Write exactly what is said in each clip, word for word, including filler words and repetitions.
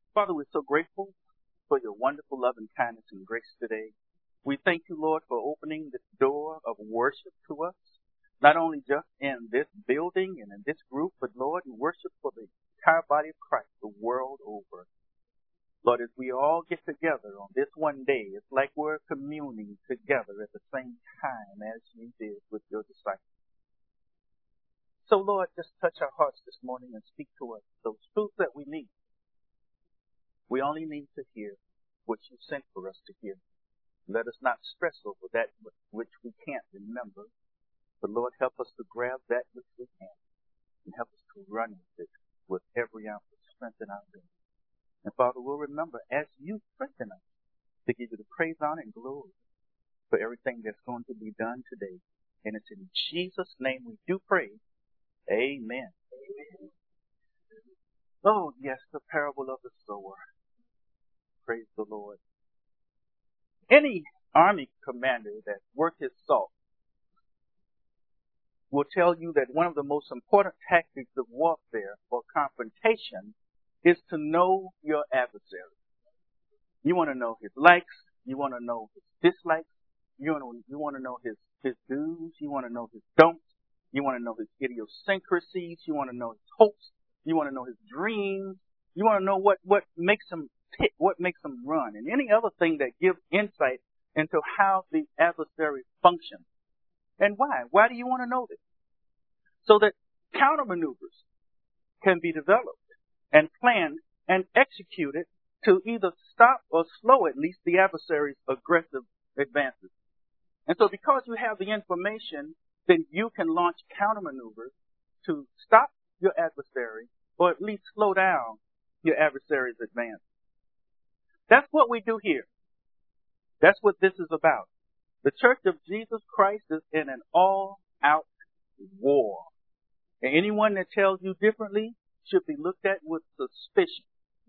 Father, we're so grateful for your wonderful love and kindness and grace today. We thank you, Lord, for opening this door of worship to us, not only just in this building and in this group, but Lord, we worship for the entire body of Christ the world over. Lord, as we all get together on this one day, it's like we're communing together at the same time as you did with your disciples. So, Lord, just touch our hearts this morning and speak to us those truths that we need. We only need to hear what you sent for us to hear. Let us not stress over that which we can't remember, but Lord, help us to grab that which we can and help us to run with it with every ounce of strength in our being. And Father, we'll remember as you strengthen us to give you the praise, honor, and glory for everything that's going to be done today. And it's in Jesus' name we do pray. Amen. Amen. Oh, yes, the parable of the sower. Praise the Lord. Any army commander that's worth his salt will tell you that one of the most important tactics of warfare or confrontation is to know your adversary. You want to know his likes. You want to know his dislikes. You want to, you want to know his, his do's. You want to know his don'ts. You want to know his idiosyncrasies. You want to know his hopes. You want to know his dreams. You want to know what, what makes him tick, what makes him run, and any other thing that gives insight into how the adversary functions. And why? Why do you want to know this? So that countermaneuvers can be developed and planned and executed to either stop or slow at least the adversary's aggressive advances. And so because you have the information, then you can launch countermaneuvers to stop your adversary or at least slow down your adversary's advance. That's what we do here. That's what this is about. The Church of Jesus Christ is in an all-out war. And anyone that tells you differently should be looked at with suspicion.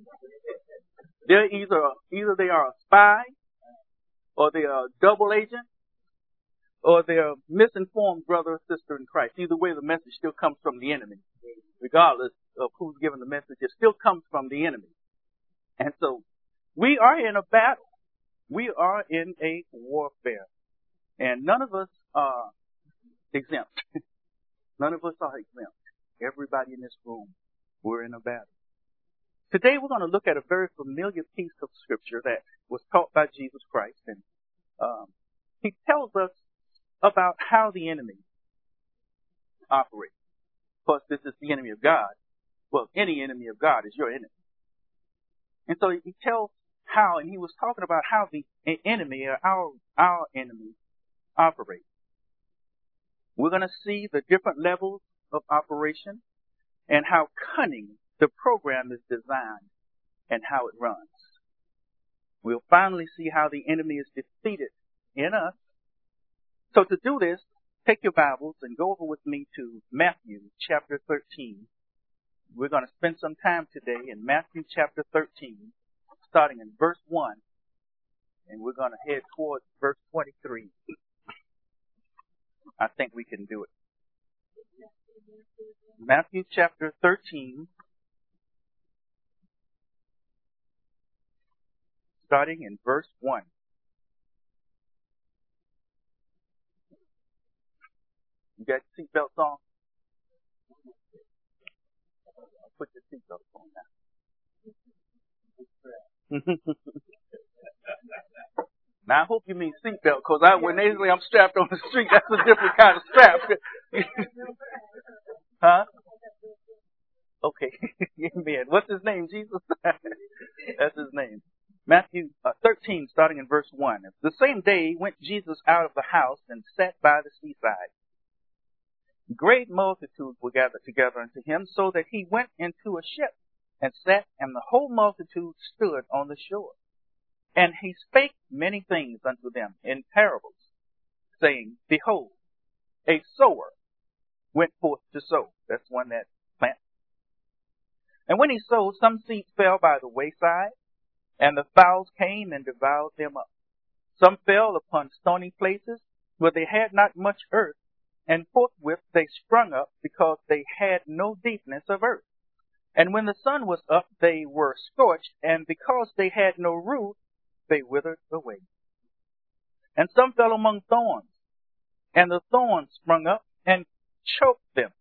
They're either, either they are a spy, or they are a double agent, or they're a misinformed brother or sister in Christ. Either way, the message still comes from the enemy. Regardless of who's giving the message, it still comes from the enemy. And so, we are in a battle. We are in a warfare. And none of us are exempt. None of us are exempt. Everybody in this room, we're in a battle. Today we're going to look at a very familiar piece of scripture that was taught by Jesus Christ. And um, he tells us about how the enemy operates. Of course, this is the enemy of God. Well, any enemy of God is your enemy. And so he tells how, and he was talking about how the enemy, or our, our enemy, operates. We're going to see the different levels of operation and how cunning the program is designed and how it runs. We'll finally see how the enemy is defeated in us. So to do this, take your Bibles and go over with me to Matthew chapter thirteen. We're going to spend some time today in Matthew chapter thirteen, starting in verse one, and we're going to head towards verse twenty-three. I think we can do it. Matthew chapter thirteen, starting in verse one. You got your seatbelts on? Put your seatbelts on now. Now, I hope you mean seatbelt, because I, when they say I'm strapped on the street, that's a different kind of strap. Huh? Okay. Amen. What's his name, Jesus? That's his name. Matthew uh, thirteen, starting in verse one. The same day went Jesus out of the house and sat by the seaside. Great multitudes were gathered together unto him, so that he went into a ship and sat, and the whole multitude stood on the shore. And he spake many things unto them in parables, saying, Behold, a sower went forth to sow. That's one that plants. And when he sowed, some seed fell by the wayside, and the fowls came and devoured them up. Some fell upon stony places, where they had not much earth, and forthwith they sprung up, because they had no deepness of earth. And when the sun was up, they were scorched, and because they had no root, they withered away. And some fell among thorns, and the thorns sprung up and choked them.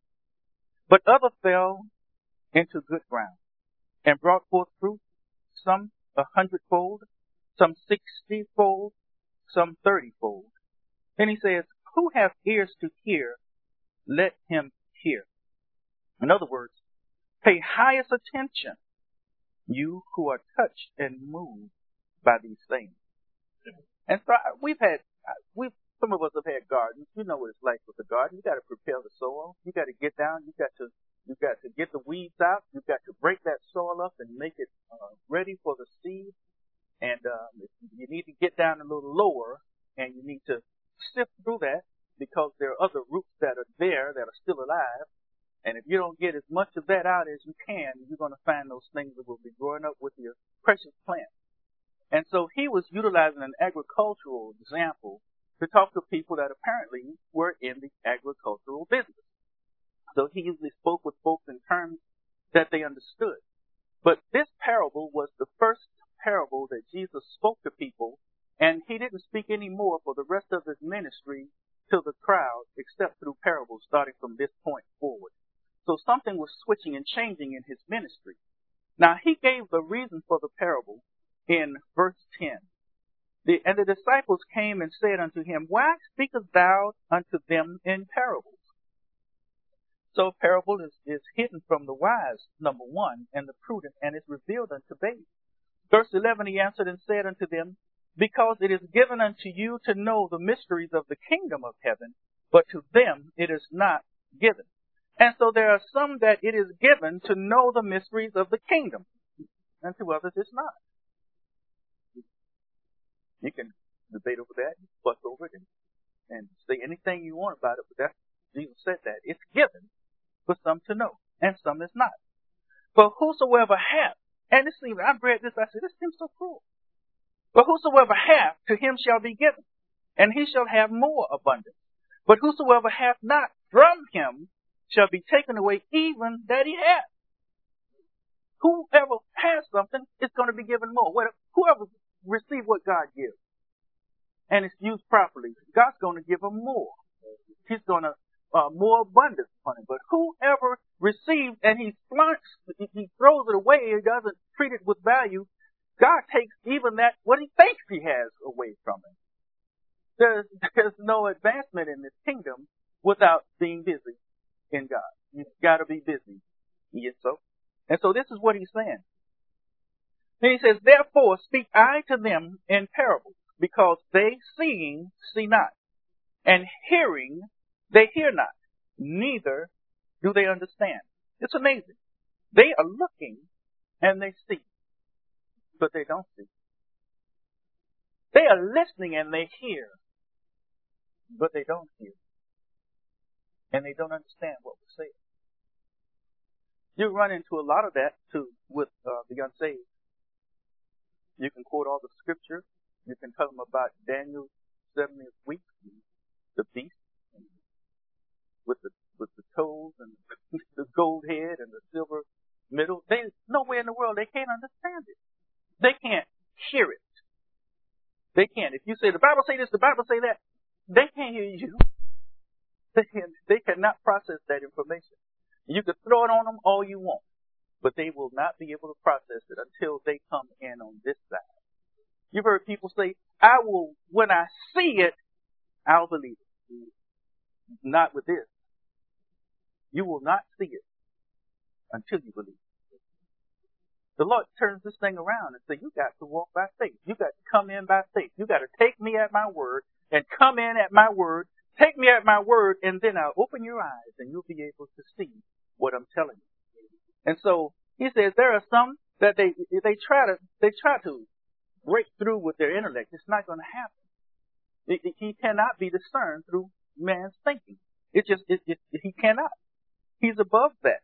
But others fell into good ground, and brought forth fruit, some a hundredfold, some sixtyfold, some thirtyfold. Then he says, who hath ears to hear, let him hear. In other words, pay highest attention, you who are touched and moved by these things. And so we've had, we've, some of us have had gardens. You know what it's like with a garden. You got to prepare the soil. You got to get down. You got to, you got to get the weeds out. You got to break that soil up and make it uh, ready for the seed. And um, you need to get down a little lower, and you need to sift through that because there are other roots that are there that are still alive. And if you don't get as much of that out as you can, you're going to find those things that will be growing up with your precious plant. And so he was utilizing an agricultural example to talk to people that apparently were in the agricultural business. So he usually spoke with folks in terms that they understood. But this parable was the first parable that Jesus spoke to people, and he didn't speak any more for the rest of his ministry to the crowd except through parables starting from this point forward. So something was switching and changing in his ministry. Now he gave the reason for the parable in verse ten. The, and the disciples came and said unto him, why speakest thou unto them in parables? So a parable is, is hidden from the wise, number one, and the prudent, and is revealed unto babes. Verse eleven, he answered and said unto them, because it is given unto you to know the mysteries of the kingdom of heaven, but to them it is not given. And so there are some that it is given to know the mysteries of the kingdom, and to others it's not. You can debate over that, fuss over it, and, and say anything you want about it, but that's, Jesus said that. It's given for some to know, and some is not. For whosoever hath, and it seems, I've read this, I said, this seems so cruel. But whosoever hath, to him shall be given, and he shall have more abundance. But whosoever hath not, from him shall be taken away even that he hath. Whoever has something is going to be given more. Whoever receive what God gives, and it's used properly, God's going to give them more. He's going to uh, more abundance on it. But whoever receives and he flunks, he throws it away, he doesn't treat it with value, God takes even that what he thinks he has away from him. There's there's no advancement in this kingdom without being busy in God. You've got to be busy. Yes, so. And so this is what he's saying. Then he says, therefore speak I to them in parables, because they seeing see not, and hearing they hear not, neither do they understand. It's amazing. They are looking and they see, but they don't see. They are listening and they hear, but they don't hear. And they don't understand what we're saying. You run into a lot of that too with uh, the unsaved. You can quote all the scripture. You can tell them about Daniel's seventieth week, the beast, with the with the toes and the gold head and the silver middle. They nowhere in the world they can't understand it. They can't hear it. They can't. If you say the Bible say this, the Bible say that, they can't hear you. They can. They cannot process that information. You can throw it on them all you want, but they will not be able to process it until they come in on this side. You've heard people say, I will, when I see it, I'll believe it. Not with this. You will not see it until you believe it. The Lord turns this thing around and says, you got to walk by faith. You got to come in by faith. You got to take me at my word and come in at my word. Take me at my word, and then I'll open your eyes and you'll be able to see what I'm telling you. And so he says there are some that they they try to they try to break through with their intellect. It's not going to happen. It, it, he cannot be discerned through man's thinking. It just it, it, he cannot. He's above that.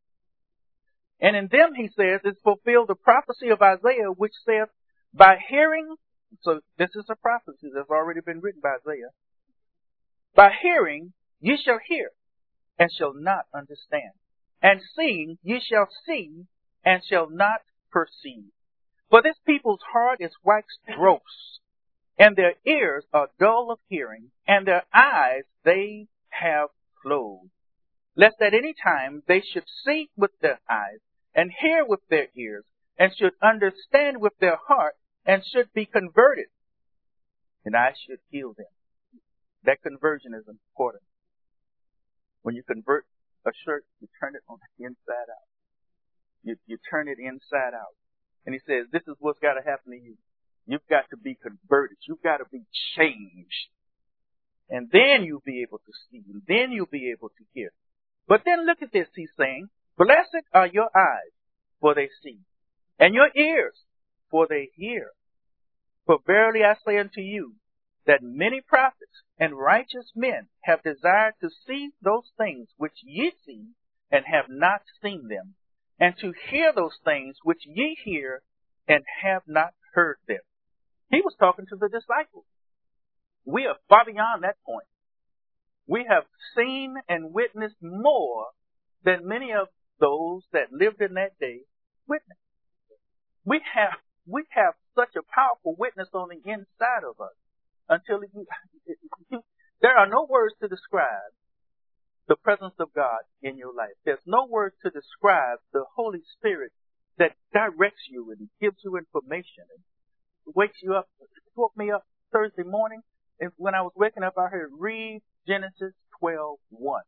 And in them, he says, is fulfilled the prophecy of Isaiah, which saith, by hearing. So this is a prophecy that's already been written by Isaiah. By hearing, ye shall hear, and shall not understand. and seeing ye shall see, and shall not perceive. For this people's heart is waxed gross, and their ears are dull of hearing, and their eyes they have closed, lest at any time they should see with their eyes, and hear with their ears, and should understand with their heart, and should be converted, and I should heal them. That conversion is important. When you convert a shirt, you turn it on the inside out. You, you turn it inside out. And he says, this is what's got to happen to you. You've got to be converted. You've got to be changed. And then you'll be able to see. And then you'll be able to hear. But then look at this, he's saying, blessed are your eyes, for they see, and your ears, for they hear. For verily I say unto you, that many prophets and righteous men have desired to see those things which ye see, and have not seen them, and to hear those things which ye hear, and have not heard them. He was talking to the disciples. We are far beyond that point. We have seen and witnessed more than many of those that lived in that day witnessed. We have, we have such a powerful witness on the inside of us. Until you, you, there are no words to describe the presence of God in your life. There's no words to describe the Holy Spirit that directs you and gives you information and wakes you up. Woke me up Thursday morning, and when I was waking up, I heard, read Genesis twelve one.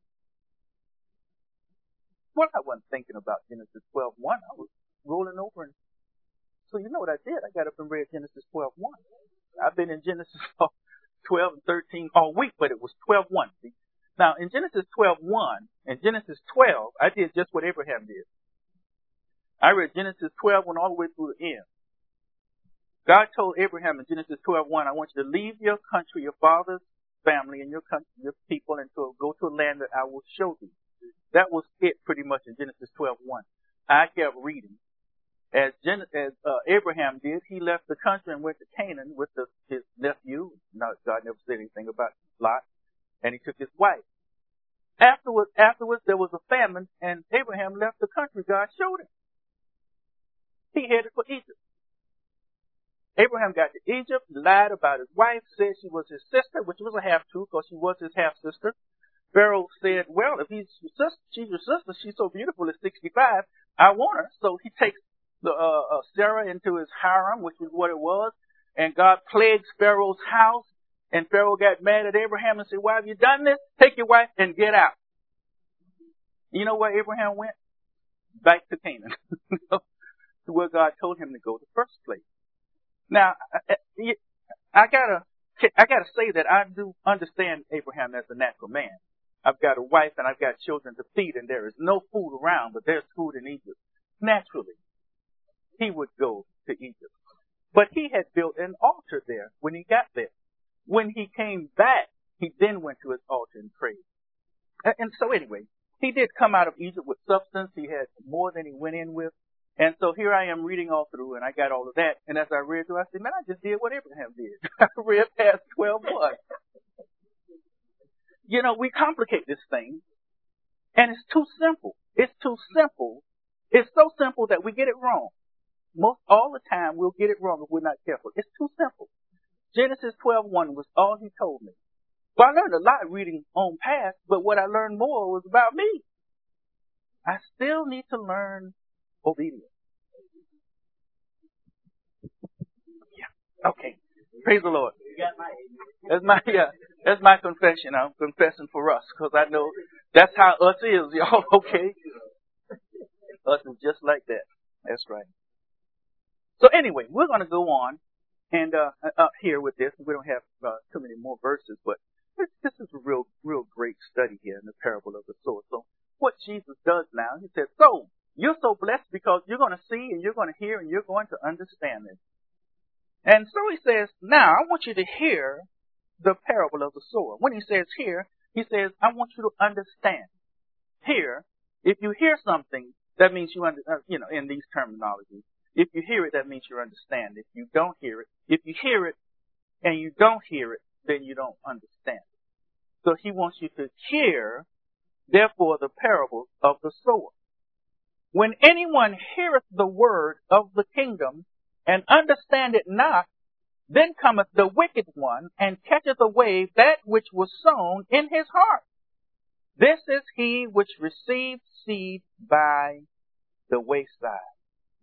Well, I wasn't thinking about Genesis twelve one. I was rolling over, and so you know what I did? I got up and read Genesis twelve one. I've been in Genesis twelve and thirteen all week, but it was twelve one. See? Now, in Genesis twelve one and Genesis twelve, I did just what Abraham did. I read Genesis twelve one all the way through the end. God told Abraham in Genesis twelve one, I want you to leave your country, your father's family, and your country, your people, and to go to a land that I will show you. That was it pretty much in Genesis twelve one. I kept reading. As, Gen- as uh, Abraham did, he left the country and went to Canaan with the, his nephew. No, God never said anything about Lot. And he took his wife. Afterwards, afterwards, there was a famine, and Abraham left the country God showed him. He headed for Egypt. Abraham got to Egypt, lied about his wife, said she was his sister, which was a half-truth because she was his half-sister. Pharaoh said, well, if he's your sister, she's your sister, she's so beautiful at sixty-five, I want her. So he takes the, uh, uh, Sarah into his harem, which is what it was, and God plagues Pharaoh's house, and Pharaoh got mad at Abraham and said, why have you done this? Take your wife and get out. You know where Abraham went? Back to Canaan, to where God told him to go the first place. Now, I, I gotta, I gotta say that I do understand Abraham as a natural man. I've got a wife and I've got children to feed, and there is no food around, but there's food in Egypt. Naturally, he would go to Egypt. But he had built an altar there when he got there. When he came back, he then went to his altar and prayed. And, and so anyway, he did come out of Egypt with substance. He had more than he went in with. And so here I am reading all through, and I got all of that. And as I read through, I said, man, I just did what Abraham did. I read past twelve one. You know, we complicate this thing, and it's too simple. It's too simple. It's so simple that we get it wrong. Most all the time, we'll get it wrong if we're not careful. It's too simple. Genesis twelve one was all he told me. Well, I learned a lot reading on past, but what I learned more was about me. I still need to learn obedience. Yeah. Okay. Praise the Lord. That's my yeah. That's my confession. I'm confessing for us because I know that's how us is, y'all. Okay. Us is just like that. That's right. So anyway, we're going to go on and uh, up here with this. We don't have uh, too many more verses, but this, this is a real, real great study here in the parable of the sower. So what Jesus does now, he says, so you're so blessed because you're going to see and you're going to hear and you're going to understand this. And so he says, now I want you to hear the parable of the sower. When he says here, he says, I want you to understand. Here, if you hear something, that means you under, uh, you know, in these terminologies. If you hear it, that means you understand. If you don't hear it, if you hear it and you don't hear it, then you don't understand it. So he wants you to hear, therefore, the parable of the sower. When anyone heareth the word of the kingdom and understand it not, then cometh the wicked one and catcheth away that which was sown in his heart. This is he which received seed by the wayside.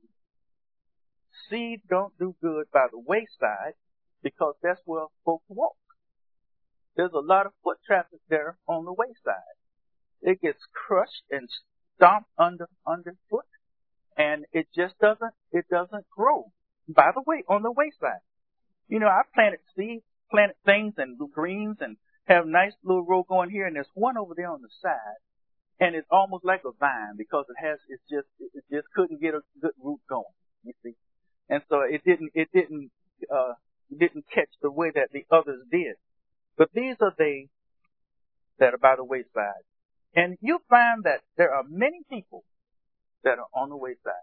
Seed don't do good by the wayside because that's where folks walk. There's a lot of foot traffic there on the wayside. It gets crushed and stomped under underfoot, and it just doesn't it doesn't grow. By the way, on the wayside, you know, I planted seeds, planted things and greens, and have nice little row going here, and there's one over there on the side, and it's almost like a vine because it has it's just it just couldn't get a good root going. You see, and so it didn't it didn't uh didn't catch the way that the others did. But these are they that are by the wayside. And you'll find that there are many people that are on the wayside.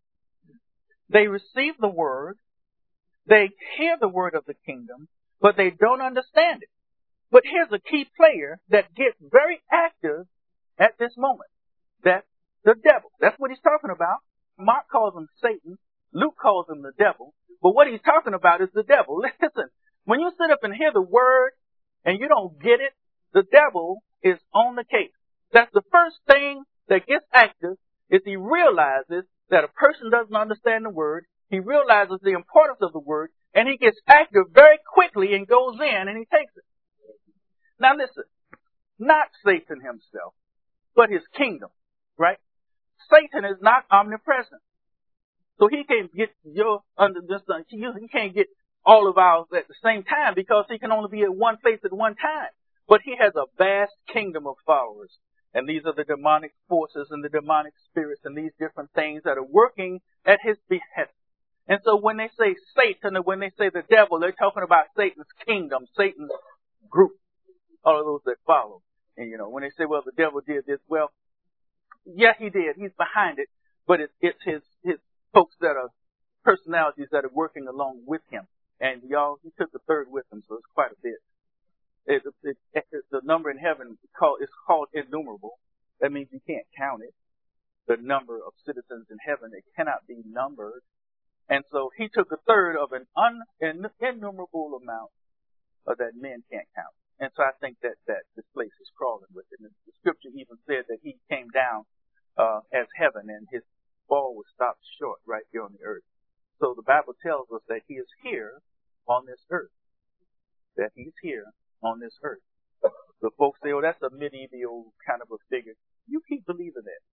They receive the word, they hear the word of the kingdom, but they don't understand it. But here's a key player that gets very active at this moment. That's the devil. That's what he's talking about. Mark calls him Satan. Luke calls him the devil. But what he's talking about is the devil. Listen, when you sit up and hear the word and you don't get it, the devil is on the case. That's the first thing that gets active is he realizes that a person doesn't understand the word. He realizes the importance of the word, and he gets active very quickly and goes in and he takes it. Now listen, not Satan himself, but his kingdom, right? Satan is not omnipresent. So he can't get your under this, he can't get all of ours at the same time because he can only be at one place at one time. But he has a vast kingdom of followers. And these are the demonic forces and the demonic spirits and these different things that are working at his behest. And so when they say Satan or when they say the devil, they're talking about Satan's kingdom, Satan's group, all of those that follow. And you know, when they say, well, the devil did this, well, yeah, he did. He's behind it. But it's, it's his, his folks that are personalities that are working along with him. And y'all, he took the third with him, so it's quite a bit. It, it, it, the number in heaven is called, is called innumerable. That means you can't count it. The number of citizens in heaven, it cannot be numbered. And so he took a third of an un, an innumerable amount of that men can't count. And so I think that, that this place is crawling with it. And the scripture even said that he came down uh, as heaven and his ball was stopped short right here on the earth. So the Bible tells us that he is here on this earth. That he's here on this earth. The folks say, oh, that's a medieval kind of a figure. You keep believing that.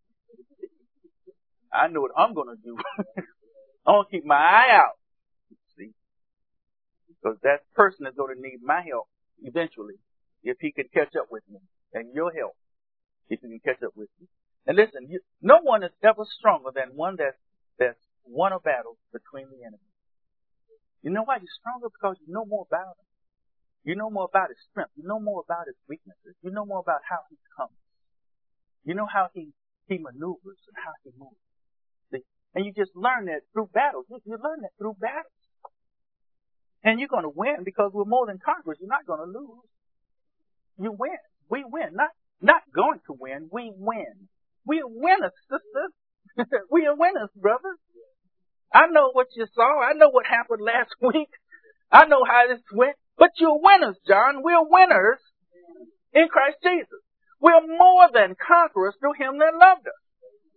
I know what I'm going to do. I'm going to keep my eye out. See? Because that person is going to need my help eventually if he can catch up with me. And your help if he can catch up with you. And listen, you, no one is ever stronger than one that's, that's won a battle between the enemies. You know why you're stronger? Because you know more about him. You know more about his strength. You know more about his weaknesses. You know more about how he comes. You know how he, he maneuvers and how he moves. See? And you just learn that through battles. You, you learn that through battles. And you're going to win because we're more than conquerors. You're not going to lose. You win. We win. Not, not going to win. We win. We are winners, sisters. We are winners, brothers. I know what you saw. I know what happened last week. I know how this went. But you're winners, John. We're winners in Christ Jesus. We're more than conquerors through him that loved us.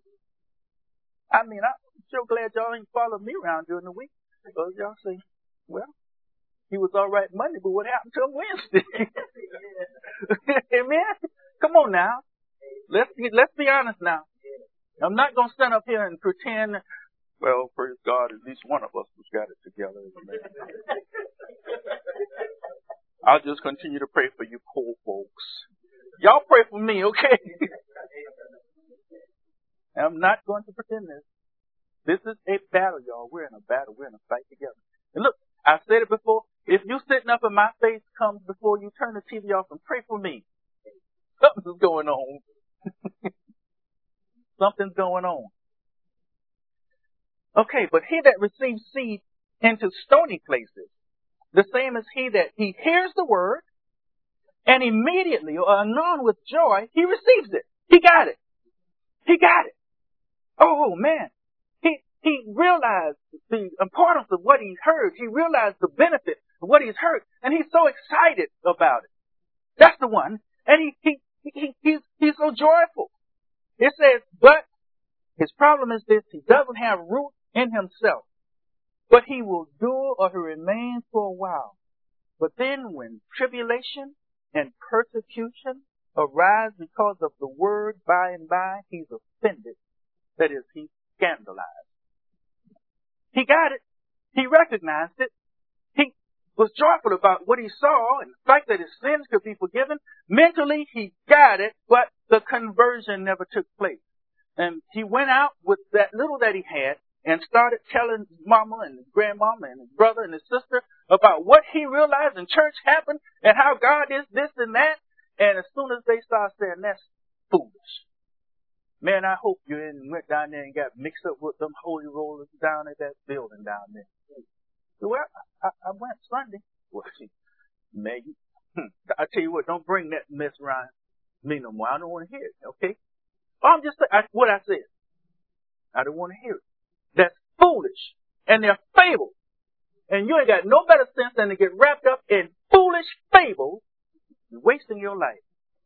I mean, I'm so glad y'all ain't followed me around during the week. Because y'all say, well, he was all right Monday, but what happened to him Wednesday? Amen? Come on now. Let's be, let's be honest now. I'm not going to stand up here and pretend, well, praise God, at least one of us has got it together. I'll just continue to pray for you poor folks. Y'all pray for me, okay? I'm not going to pretend this. This is a battle, y'all. We're in a battle. We're in a fight together. And look, I've said it before. If you sitting up and my face comes before you, turn the T V off and pray for me. Something's going on. Something's going on. Okay, but he that receives seed into stony places, the same as he that he hears the word, and immediately or anon with joy, he receives it. He got it. He got it. Oh man, he he realized the importance of what he heard. He realized the benefit of what he's heard, and he's so excited about it. That's the one, and he he, he he's he's so joyful. It says, but his problem is this: he doesn't have root in himself, but he will endure or he remains for a while. But then, when tribulation and persecution arise because of the word, by and by he's offended. That is, he's scandalized. He got it. He recognized it. He was joyful about what he saw and the fact that his sins could be forgiven. Mentally, he got it, but the conversion never took place. And he went out with that little that he had and started telling his mama and his grandmama and his brother and his sister about what he realized in church happened and how God is this and that. And as soon as they start saying, that's foolish. Man, I hope you didn't went down there and got mixed up with them holy rollers down at that building down there. Well, I, I went Sunday. Well, Maggie, I tell you what, don't bring that mess around me no more. I don't want to hear it, okay? I'm just saying what I said. I don't want to hear it. That's foolish. And they're fables. And you ain't got no better sense than to get wrapped up in foolish fables and wasting your life.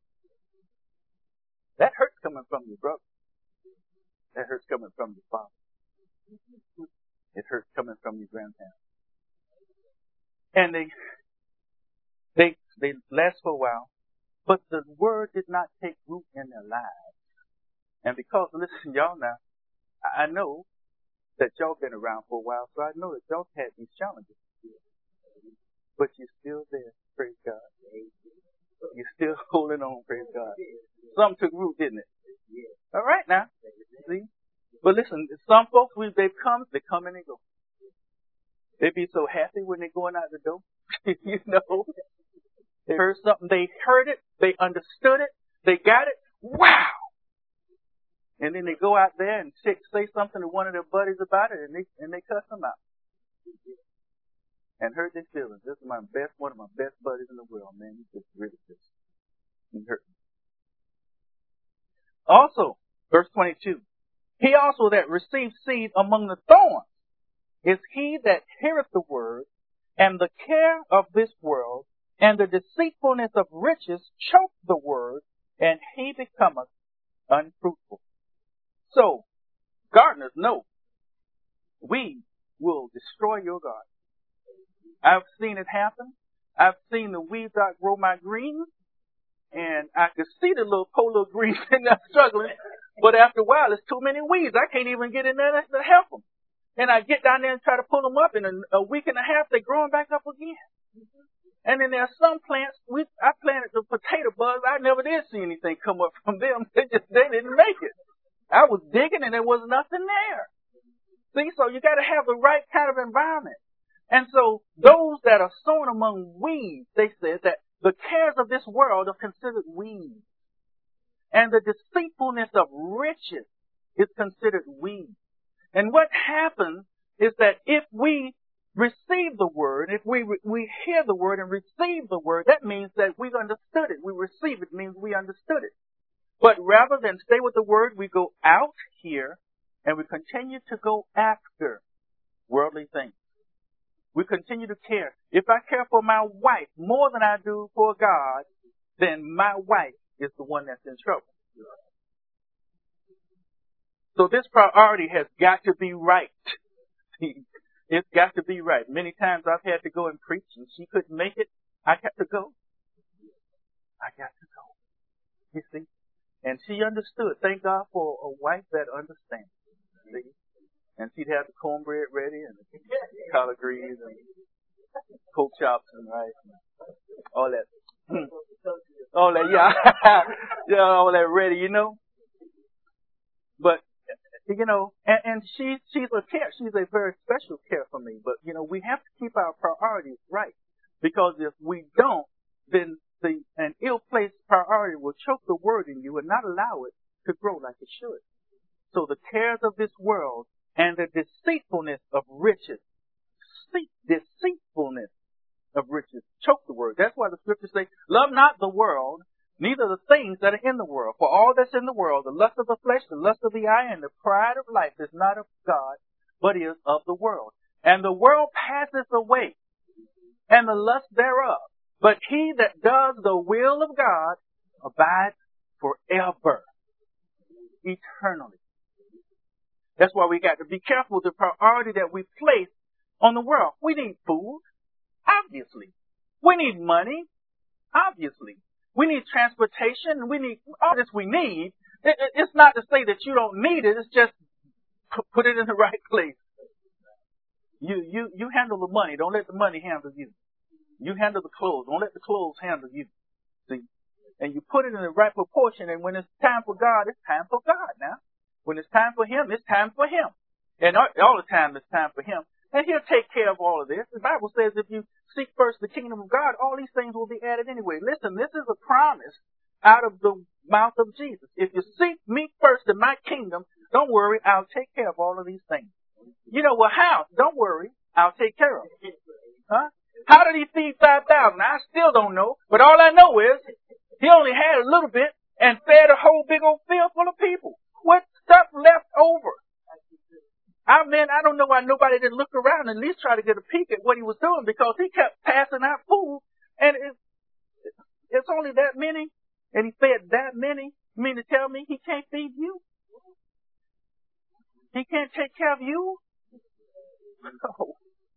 That hurts coming from your brother. That hurts coming from your father. It hurts coming from your grandparents. And they, they, they last for a while, but the word did not take root in their lives. And because, listen, y'all now, I know that y'all been around for a while, so I know that y'all had these challenges. But you're still there, praise God. You're still holding on, praise God. Some took root, didn't it? All right now. See? But listen, some folks, we, they've come, they come and they go. They be so happy when they're going out the door. You know? They heard something, they heard it, they understood it, they got it. Wow! And then they go out there and say something to one of their buddies about it, and they and they cuss them out. And hurt their feelings. This is my best, one of my best buddies in the world, man. He's just really just, he hurt me. Also, verse twenty-two. He also that received seed among the thorns is he that heareth the word, and the care of this world, and the deceitfulness of riches choke the word, and he becometh unfruitful. So, gardeners know, weeds will destroy your garden. I've seen it happen. I've seen the weeds outgrow my greens, and I could see the little polo greens in there struggling, but after a while, it's too many weeds. I can't even get in there to help them. And I get down there and try to pull them up, in a, a week and a half, they're growing back up again. And then there are some plants, we, I planted the potato buds, I never did see anything come up from them. They just, they didn't make it. I was digging and there was nothing there. See, so you got to have the right kind of environment. And so those that are sown among weeds, they said that the cares of this world are considered weeds. And the deceitfulness of riches is considered weeds. And what happens is that if we receive the word, if we we hear the word and receive the word, that means that we understood it. We receive it means we understood it. But rather than stay with the word, we go out here and we continue to go after worldly things. We continue to care. If I care for my wife more than I do for God, then my wife is the one that's in trouble. So this priority has got to be right. It's got to be right. Many times I've had to go and preach and she couldn't make it. I got to go. I got to go. You see? And she understood. Thank God for a wife that understands. See? And she'd have the cornbread ready and the collard greens and pork chops and rice and all that. All that, yeah. Yeah, all that ready, you know. But, you know, and, and she, she's a care. She's a very special care for me. But, you know, we have to keep our priorities right. Because if we don't, then the, an ill-placed priority will choke the word in you and not allow it to grow like it should. So the cares of this world and the deceitfulness of riches, deceitfulness of riches choke the word. That's why the scriptures say, love not the world, neither the things that are in the world. For all that's in the world, the lust of the flesh, the lust of the eye, and the pride of life is not of God, but is of the world. And the world passeth away, and the lust thereof. But he that does the will of God abides forever, eternally. That's why we got to be careful with the priority that we place on the world. We need food, obviously. We need money, obviously. We need transportation. We need all this we need. It, it, it's not to say that you don't need it. It's just put it in the right place. You, you, you handle the money. Don't let the money handle you. You handle the clothes. Don't let the clothes handle you. See? And you put it in the right proportion. And when it's time for God, it's time for God now. When it's time for Him, it's time for Him. And all, all the time it's time for Him. And He'll take care of all of this. The Bible says if you seek first the kingdom of God, all these things will be added anyway. Listen, this is a promise out of the mouth of Jesus. If you seek me first in my kingdom, don't worry, I'll take care of all of these things. You know, well, how? Don't worry, I'll take care of it. Huh? How did He feed five thousand? I still don't know. But all I know is He only had a little bit and fed a whole big old field full of people. What stuff left over? I mean, I don't know why nobody didn't look around and at least try to get a peek at what He was doing, because He kept passing out food, and it, it's only that many, and He fed that many. You mean to tell me He can't feed you? He can't take care of you? No.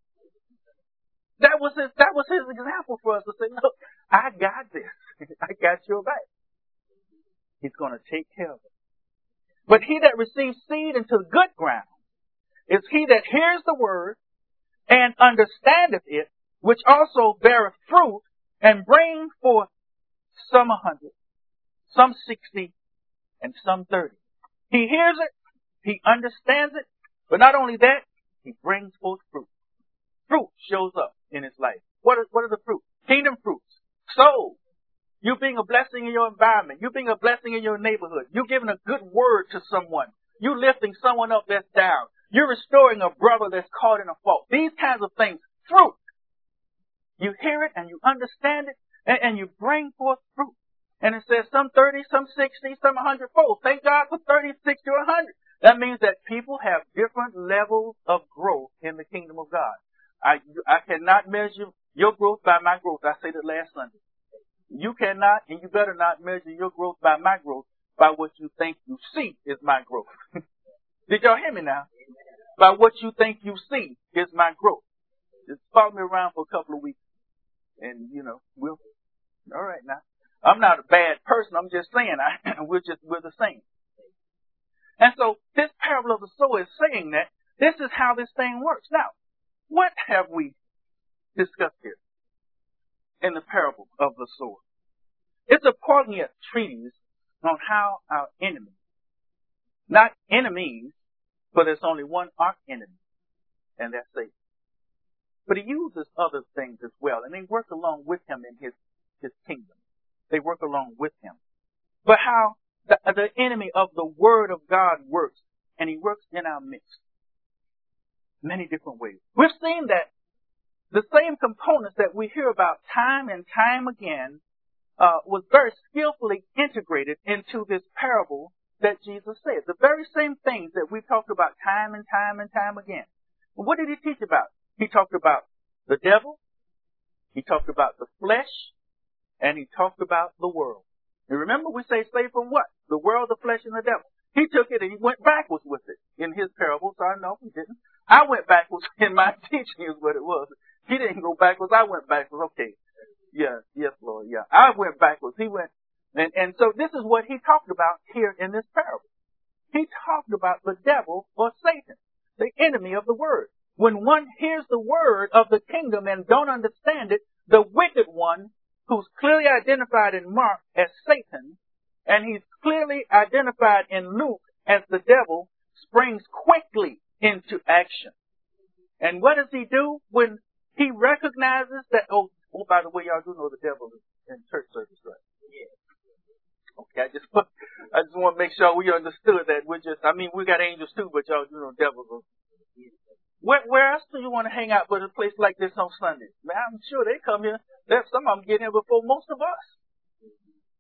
That was his, that was his example for us to say, look, I got this. I got your back. He's going to take care of it. But he that receives seed into good ground is he that hears the word and understandeth it, which also beareth fruit and brings forth some a hundred, some sixty, and some thirty. He hears it, he understands it, but not only that, he brings forth fruit. Fruit shows up in his life. What are, what are the fruit? Kingdom fruits. Soul. You being a blessing in your environment. You being a blessing in your neighborhood. You giving a good word to someone. You lifting someone up that's down. You're restoring a brother that's caught in a fault. These kinds of things. Fruit. You hear it and you understand it and, and you bring forth fruit. And it says some thirty, some sixty, some a hundred fold. Thank God for thirty, sixty, or a hundred. That means that people have different levels of growth in the kingdom of God. I, I cannot measure your growth by my growth. I said it last Sunday. You cannot, and you better not measure your growth by my growth, by what you think you see is my growth. Did y'all hear me now? By what you think you see is my growth. Just follow me around for a couple of weeks, and you know we'll. All right now. I'm not a bad person. I'm just saying I, we're just we're the same. And so this parable of the sower is saying that this is how this thing works. Now, what have we discussed here in the parable of the sower? It's a poignant treatise on how our enemy, not enemies, but there's only one arch enemy, and that's Satan. But he uses other things as well, and they work along with him in his, his kingdom. They work along with him. But how the, the enemy of the Word of God works, and he works in our midst. Many different ways. We've seen that the same components that we hear about time and time again uh, was very skillfully integrated into this parable that Jesus said. The very same things that we talked about time and time and time again. What did he teach about? He talked about the devil, he talked about the flesh, and he talked about the world. And remember, we say, say from what? The world, the flesh, and the devil. He took it and he went backwards with it in his parable, so I know he didn't. I went backwards in my teaching is what it was. He didn't go backwards, I went backwards. Okay. Yeah, yes, Lord, yeah. I went backwards. He went, and, and so this is what he talked about here in this parable. He talked about the devil or Satan, the enemy of the word. When one hears the word of the kingdom and don't understand it, the wicked one, who's clearly identified in Mark as Satan, and he's clearly identified in Luke as the devil, springs quickly into action. And what does he do when he recognizes that, oh, oh by the way, y'all do know the devil is in church service, right? Yeah. Okay, I just I just want to make sure we understood that we're just, I mean, we got angels too, but y'all do know devils. Where, where else do you want to hang out but a place like this on Sunday? Man, I'm sure they come here. There's some of them get here before most of us.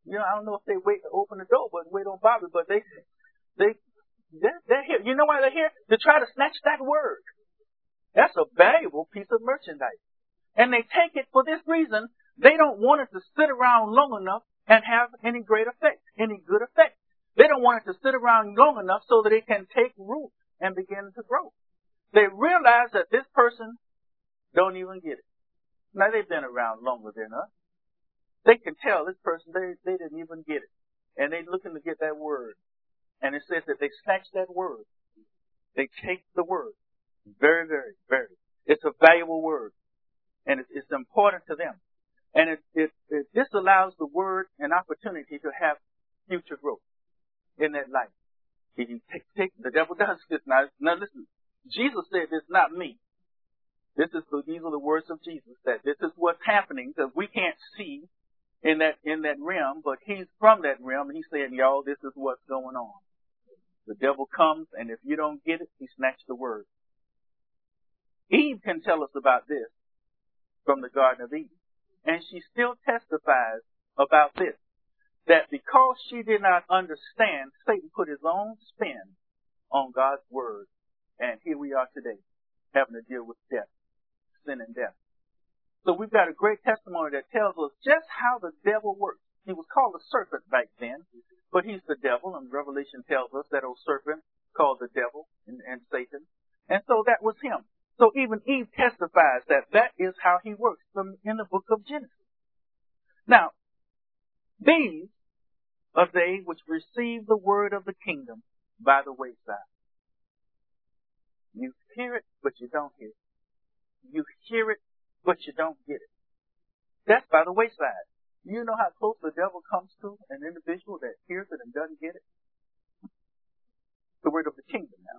You know, I don't know if they wait to open the door, but wait on Bobby, but they, they, they're, they're here. You know why they're here? To try to snatch that word. That's a valuable piece of merchandise. And they take it for this reason. They don't want it to sit around long enough and have any great effect, any good effect. They don't want it to sit around long enough so that it can take root and begin to grow. They realize that this person don't even get it. Now, they've been around longer than us. They can tell this person, they, they didn't even get it. And they're looking to get that word. And it says that they snatch that word. They take the word. Very, very, very. It's a valuable word. And it's, it's important to them. And it, it, it, this allows the word an opportunity to have future growth in that life. If you take, take, the devil does this. Now, now listen, Jesus said this, not me. This is the, these are the words of Jesus, that this is what's happening, because we can't see in that, in that realm, but he's from that realm, and he's saying, y'all, this is what's going on. The devil comes, and if you don't get it, he snatches the word. Eve can tell us about this from the Garden of Eden. And she still testifies about this, that because she did not understand, Satan put his own spin on God's word. And here we are today, having to deal with death, sin and death. So we've got a great testimony that tells us just how the devil works. He was called a serpent back then, but he's the devil, and Revelation tells us that old serpent called the devil and, and Satan. And so that was him. So even Eve testifies that that is how he works from in the book of Genesis. Now, these are they which receive the word of the kingdom by the wayside. You hear it, but you don't hear it. You hear it, but you don't get it. That's by the wayside. You know how close the devil comes to an individual that hears it and doesn't get it? The word of the kingdom now.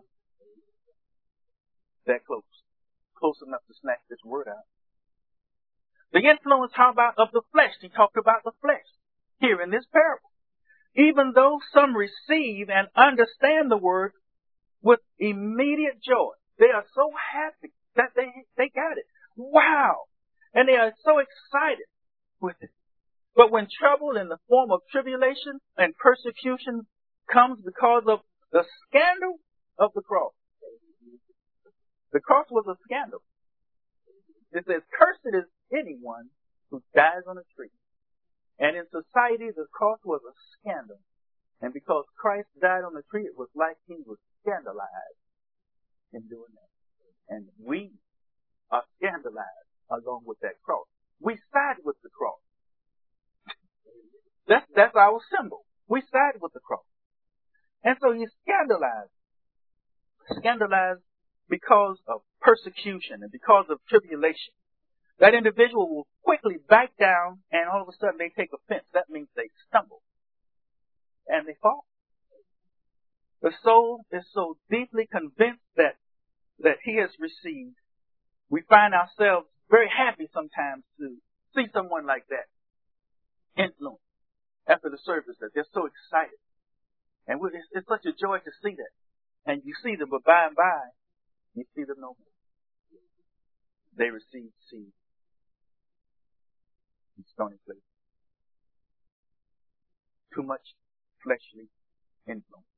That close. Close enough to snatch this word out. The influence, how about, of the flesh? He talked about the flesh here in this parable. Even though some receive and understand the word with immediate joy, they are so happy that they, they got it. Wow! And they are so excited with it. But when trouble in the form of tribulation and persecution comes because of the scandal of the cross. The cross was a scandal. It says, cursed is anyone who dies on a tree. And in society, the cross was a scandal. And because Christ died on the tree, it was like he was scandalized in doing that. And we are scandalized along with that cross. We side with the cross. That's, that's our symbol. We side with the cross. And so he's scandalized. Scandalized because of persecution and because of tribulation. That individual will quickly back down, and all of a sudden they take offense. That means they stumble. And they fall. The soul is so deeply convinced that, that he has received. We find ourselves very happy sometimes to see someone like that influence after the service, that they're so excited. And it's, it's such a joy to see that. And you see them, but by and by, you see them no more. They receive seed in stony places. Too much fleshly influence.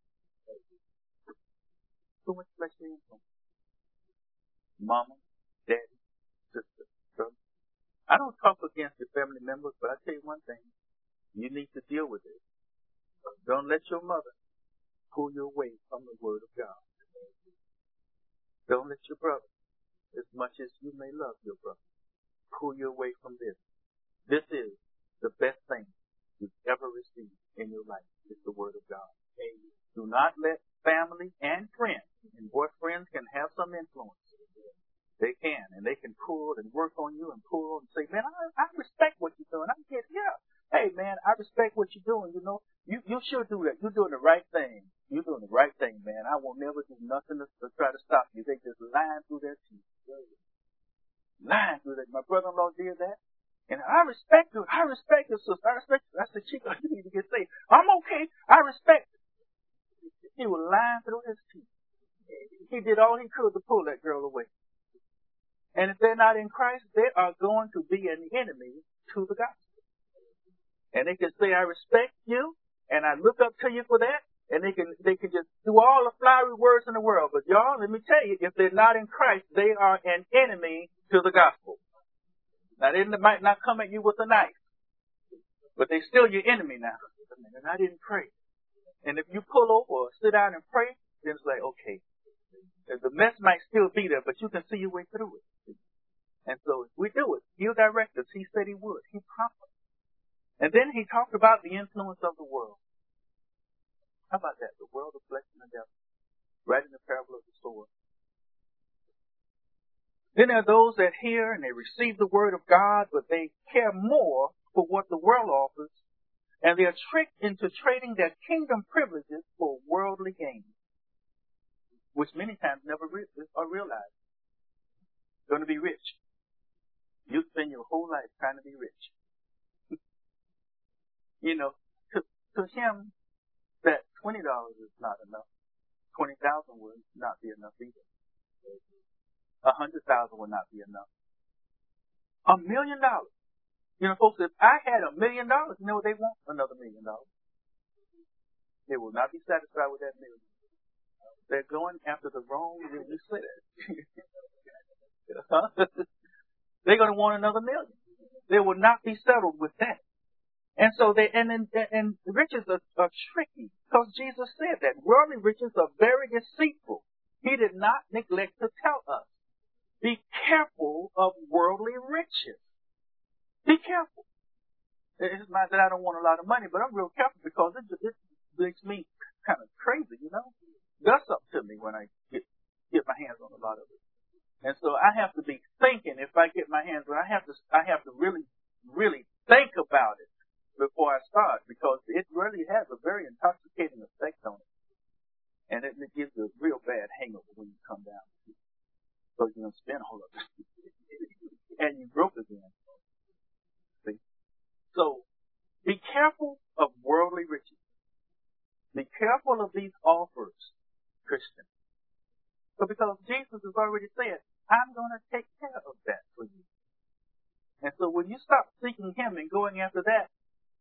Too much fleshly influence. Mama, daddy, sister, brother. I don't talk against your family members, but I tell you one thing. You need to deal with it. Don't let your mother pull you away from the Word of God. Don't let your brother, as much as you may love your brother, pull you away from this. This is the best thing you've ever received in your life, is the Word of God. Amen. Do not let family and friends, and boyfriends can have some influence. They can, and they can pull and work on you and pull and say, man, I, I respect what you're doing. I get, yeah. Hey, man, I respect what you're doing. You know, you, you should do that. You're doing the right thing. You're doing the right thing, man. I will never do nothing to, to try to stop you. They just lying through their teeth. Lying through that. My brother-in-law did that. And I respect you. I respect you, sister. I respect you. I said, Chico, you need to get saved. I'm okay. I respect you. He was lying through his teeth. He did all he could to pull that girl away. And if they're not in Christ, they are going to be an enemy to the gospel. And they can say, I respect you, and I look up to you for that. And they can they can just do all the flowery words in the world. But y'all, let me tell you, if they're not in Christ, they are an enemy to the gospel. Now, they might not come at you with a knife, but they're still your enemy now. And I didn't pray. And if you pull over or sit down and pray, then it's like, okay, the mess might still be there, but you can see your way through it. And so if we do it, He'll direct us. He said He would. He promised. And then He talked about the influence of the world. How about that? The world, the flesh, and the devil. Right in the parable of the sower. Then there are those that hear and they receive the word of God, but they care more for what the world offers, and they are tricked into trading their kingdom privileges for worldly gain, which many times never re- are realized. Going to be rich. You spend your whole life trying to be rich. You know, to, to him, that twenty dollars is not enough. twenty thousand would not be enough either. A hundred thousand would not be enough. A million dollars. You know, folks, if I had a million dollars, you know what they want? Another million dollars. They will not be satisfied with that million. They're going after the wrong million. You say that. They're going to want another million. They will not be settled with that. And so they, and, and, and riches are, are tricky, because Jesus said that worldly riches are very deceitful. He did not neglect to tell us, be careful of worldly riches. Be careful. It's not that I don't want a lot of money, but I'm real careful because it, it makes me kind of crazy, you know. Does something to me when I get, get my hands on a lot of it. And so I have to be thinking if I get my hands on it, I have to, I have to really, really think about it before I start, because it really has a very intoxicating effect on it. And it, it gives you a real bad hangover when you come down. So you're going to spend all of it. And you broke again. See? So, be careful of worldly riches. Be careful of these offers, Christian. So because Jesus has already said, I'm going to take care of that for you. And so when you stop seeking Him and going after that,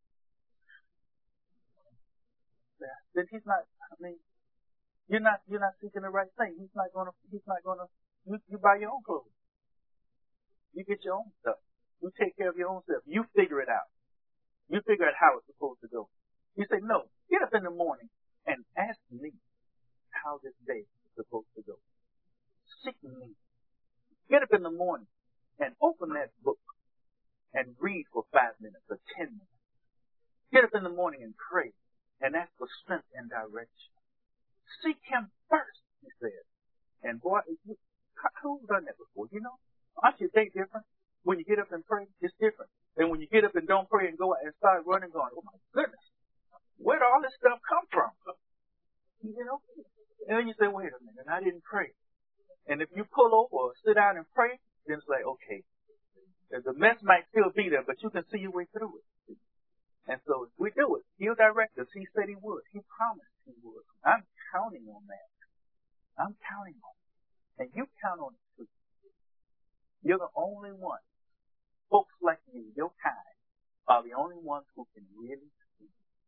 then He's not, I mean, you're not, you're not seeking the right thing. He's not gonna, He's not gonna, you, you buy your own clothes. You get your own stuff. You take care of your own stuff. You figure it out. You figure out how it's supposed to go. You say, no, get up in the morning and ask me how this day is supposed to go. Seek me. Get up in the morning and open that book and read for five minutes or ten minutes. Get up in the morning and pray and ask for strength and direction. Seek Him first, He said. And boy, you, who's done that before? You know, aren't you think different? When you get up and pray, it's different. And when you get up and don't pray and go out and start running, going, oh my goodness, where did all this stuff come from? You know? And then you say, wait a minute, I didn't pray. And if you pull over or sit down and pray, then it's like, okay, the mess might still be there, but you can see your way through it. And so if we do it, He'll direct us. He said He would. He promised He would. I'm counting on that. I'm counting on it. And you count on it too. You're the only one. Folks like you, your kind, are the only ones who can really see.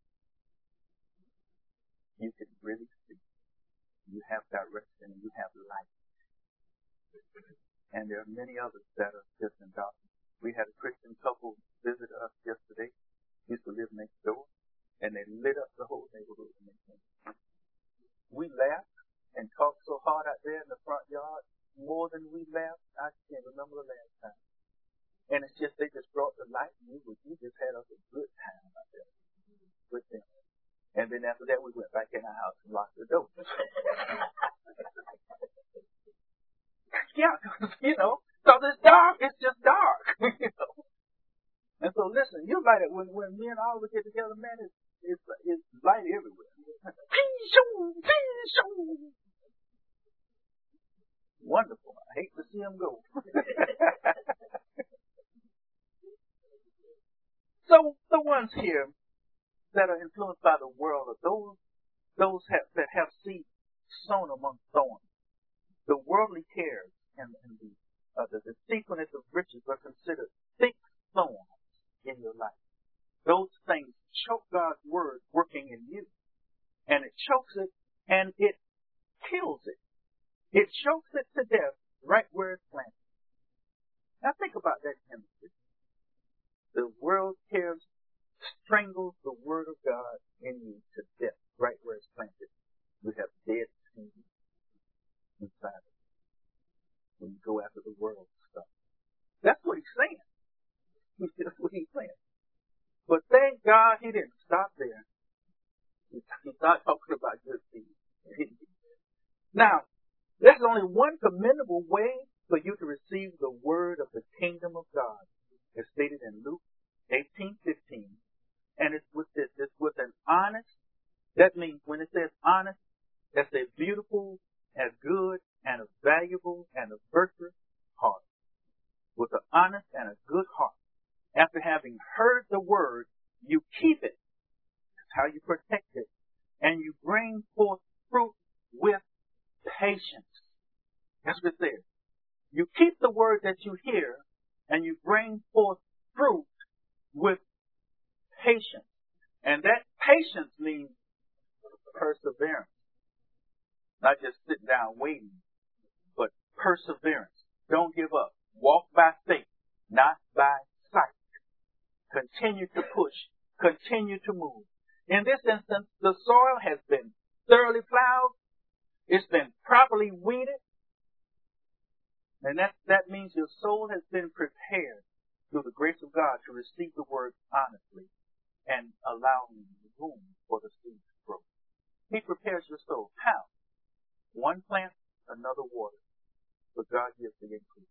You can really see. You have direction and you have light. And there are many others that are just in darkness. We had a Christian couple visit us yesterday. Used to live next door, and they lit up the whole neighborhood. We laughed and talked so hard out there in the front yard, more than we laughed. I can't remember the last time. And it's just they just brought the light, and we, we just had us a good time out there with them. And then after that, we went back in our house and locked the door. Yeah, you know, so it's dark. It's just dark. You know. And so listen, you light it when when me and Oliver get together, man, it's it's, it's light everywhere. Wonderful. I hate to see them go. So the ones here that are influenced by the world are those those have, that have seed sown among thorns. The worldly cares and, and the uh, the deceitfulness of riches are considered thick thorns in your life. those things choke God's word working in you. And it chokes it and it kills it. It chokes it to death right where it's planted. Now think about that chemistry. The world tears, strangles the word of God in you to death right where it's planted. You have dead seed inside of it when you go after the world stuff. That's what he's saying. That's what he's saying. But thank God he didn't stop there. He started talking about good seed. Now, there's only one commendable way for you to receive the word of the kingdom of God. It's stated in Luke eighteen fifteen. And it's with this. It's with an honest. That means when it says honest, that's a beautiful, a good, and a valuable, and a virtuous heart. With an honest and a good heart. After having heard the word, you keep it. That's how you protect it. And you bring forth fruit with patience. That's what it says. You keep the word that you hear, and you bring forth fruit with patience. And that patience means perseverance. Not just sitting down waiting, but perseverance. Don't give up. Walk by faith, not by sight. Continue to push. Continue to move. In this instance, the soil has been thoroughly plowed. It's been properly weeded. And that, that means your soul has been prepared through the grace of God to receive the word honestly and allowing room for the seed to grow. He prepares your soul. How? One plant, another water. But God gives the increase.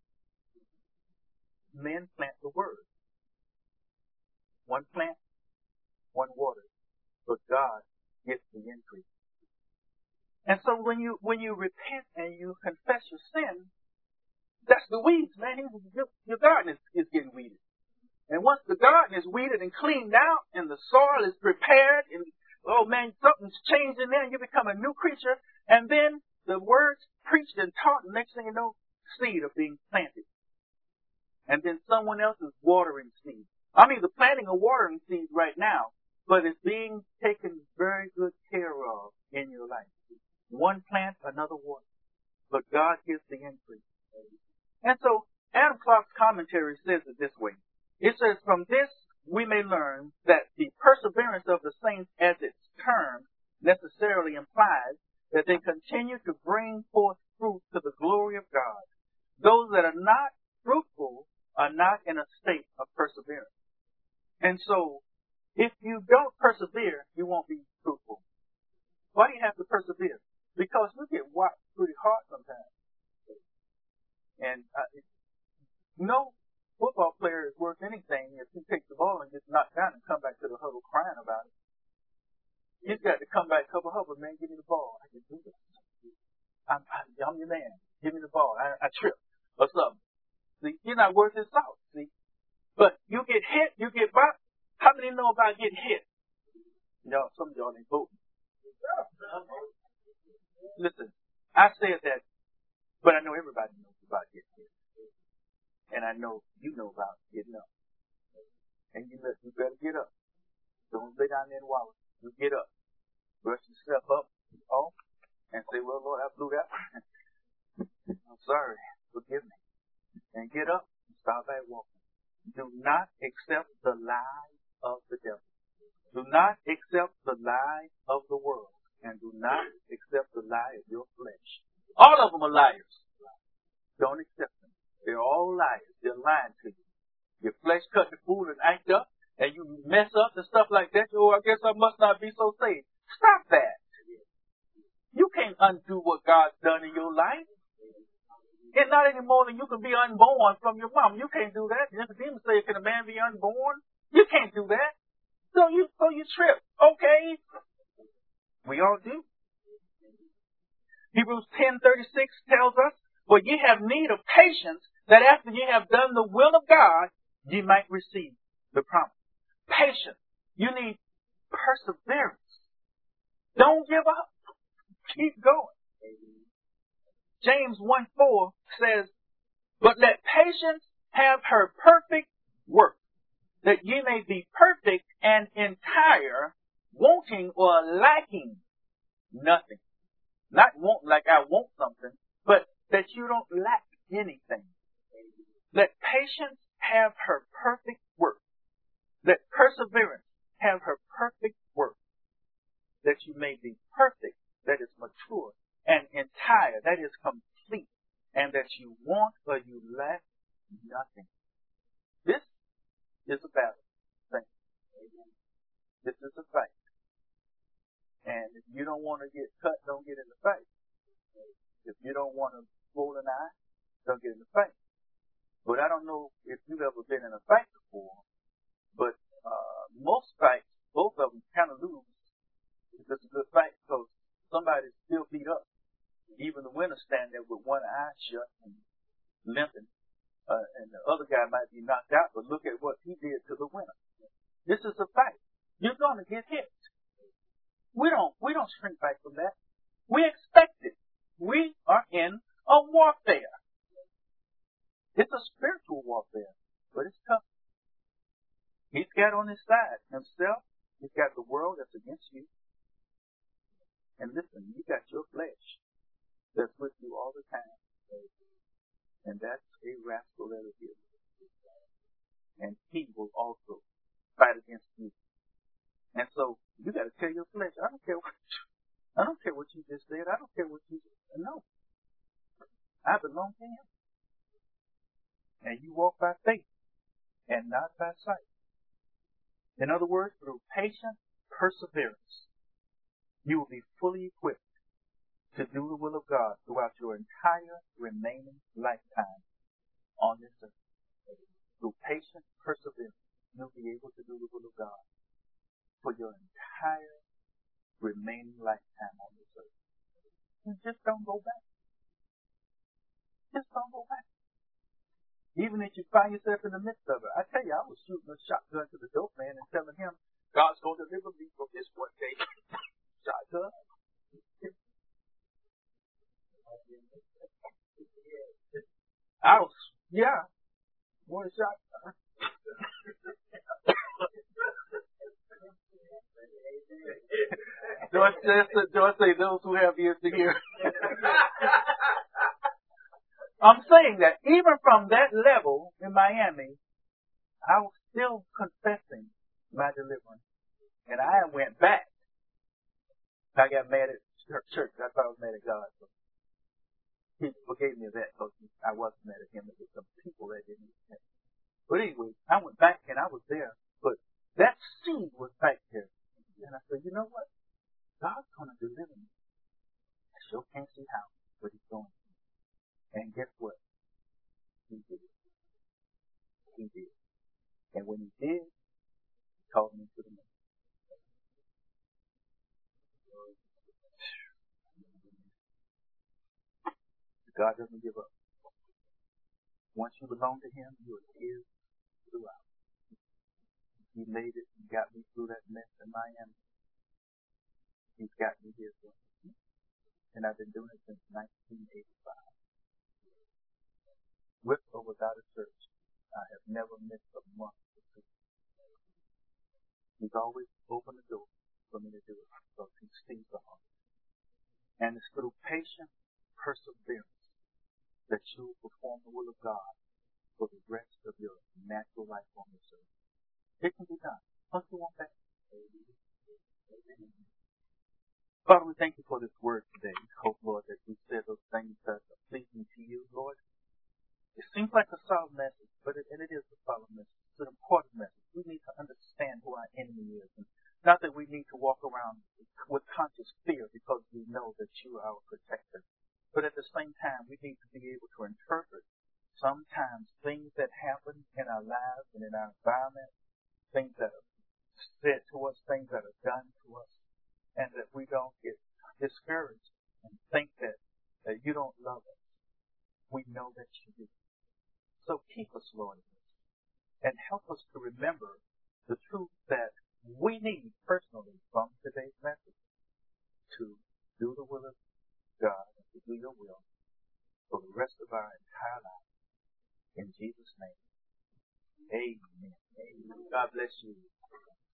Men plant the word. One plant, one water. But God gives the increase. And so when you when you repent and you confess your sin, that's the weeds, man. Your, your garden is, is getting weeded. And once the garden is weeded and cleaned out and the soil is prepared and, oh man, something's changed in there and you become a new creature. And then the words preached and taught, and next thing you know, seed are being planted. And then someone else is watering seeds. I mean, the planting of watering seeds right now, but it's being taken very good care of in your life. One plant, another water. But God gives the increase. And so, Adam Clarke's commentary says it this way. It says, from this we may learn that the perseverance of the saints as its term necessarily implies that they continue to bring forth fruit to the glory of God. Those that are not fruitful are not in a state of perseverance. And so, if you don't persevere, you won't be fruitful. Why do you have to persevere? Because you get whacked pretty hard sometimes. And uh, no football player is worth anything if he takes the ball and gets knocked down and come back to the huddle crying about it. He's got to come back, hubba hubba, man, give me the ball. I can do this. I'm, I'm your man. Give me the ball. I, I trip or something. See, you're not worth his salt. See, but you get hit, you get bopped. How many know about getting hit? Y'all, some of y'all ain't voting. Listen, I said that, but I know everybody knows about getting hit. And I know you know about getting up. And you, you better get up. Don't lay down there and wallow. You get up. Brush yourself up, off, and say, well, Lord, I blew that. I'm sorry. Forgive me. And get up and start back walking. Do not accept the lie of the devil. Do not accept the lie of the world. And do not accept the lie of your flesh. All of them are liars. Don't accept them. They're all liars. They're lying to you. Your flesh cut the fool and act up, and you mess up and stuff like that. Oh, I guess I must not be so saved. Stop that. You can't undo what God's done in your life. It's not any more than you can be unborn from your mom. You can't do that. Nicodemus said, can a man be unborn? You can't do that. So you, so you trip. Okay. We all do. Hebrews ten thirty-six tells us, for ye have need of patience, that after ye have done the will of God, ye might receive the promise. Patience. You need perseverance. Don't give up. Keep going. James one four says, but let patience have her perfect work, that ye may be perfect and entire, wanting or lacking nothing. Not want like I want something, but that you don't lack anything. Let patience have her perfect work. Let perseverance have her perfect work. That you may be perfect, that is mature, and entire, that is complete, and that you want or you lack nothing. This is a battle thing. This is a fight. And if you don't want to get cut, don't get in the fight. If you don't want to roll an eye, don't get in the fight. But I don't know if you've ever been in a fight before, but uh, most fights, both of them kind of lose if it's a good fight because somebody's still beat up. Even the winner stand there with one eye shut and limping, uh, and the other guy might be knocked out, but look at what he did to the winner. This is a fight. You're going to get hit. We don't, we don't shrink back from that. We expect it. We are in a warfare. It's a spiritual warfare, but it's tough. He's got on his side himself. He's got the world that's against you. And listen, you got your flesh that's with you all the time. And that's a rascal that is here. And he will also fight against you. And so you got to tell your flesh, I don't care what you, I don't care what you just said. I don't care what you said. No. I belong to him. And you walk by faith and not by sight. In other words, through patient perseverance, you will be fully equipped to do the will of God throughout your entire remaining lifetime on this earth. Through patient perseverance, you'll be able to do the will of God for your entire remaining lifetime on this earth. You just don't go back. Just don't go back. Even if you find yourself in the midst of it. I tell you, I was shooting a shotgun to the dope man and telling him, God's going to deliver me from this one day. Shotgun. I was, yeah, one shotgun. Do I, do I say those who have ears to hear? I'm saying that even from that level in Miami, I was still confessing my deliverance. And I went back. I got mad at church. I thought I was mad at God. So he forgave me of that because I wasn't mad at him. It was some people that didn't. But anyway, I went back and I was there. But that seed was back there. And I said, you know what? God's going to deliver me. I sure can't see how, but he's going to. And guess what? He did. He did. And when he did, he called me to the moon. God doesn't give up. Once you belong to him, you are his throughout. He made it and got me through that mess in Miami. He's got me here for him. And I've been doing it since nineteen eighty-five. With or without a church, I have never missed a month or two. He's always opened the door for me to do it because he sees the heart. And it's through patient perseverance that you will perform the will of God for the rest of your natural life on this earth. It can be done. Don't you want that? Father, we thank you for this word today. We hope, Lord, that we said those things that are pleasing to you, Lord. It seems like a solemn message, but it, and it is a solemn message. It's an important message. We need to understand who our enemy is. And not that we need to walk around with conscious fear because we know that you are our protector. But at the same time, we need to be able to interpret sometimes things that happen in our lives and in our environment, things that are said to us, things that are done to us, and that we don't get discouraged and think that, that you don't love us. We know that you do. So keep us, Lord, and help us to remember the truth that we need personally from today's message to do the will of God and to do your will for the rest of our entire life. In Jesus' name. Amen. Amen. God bless you.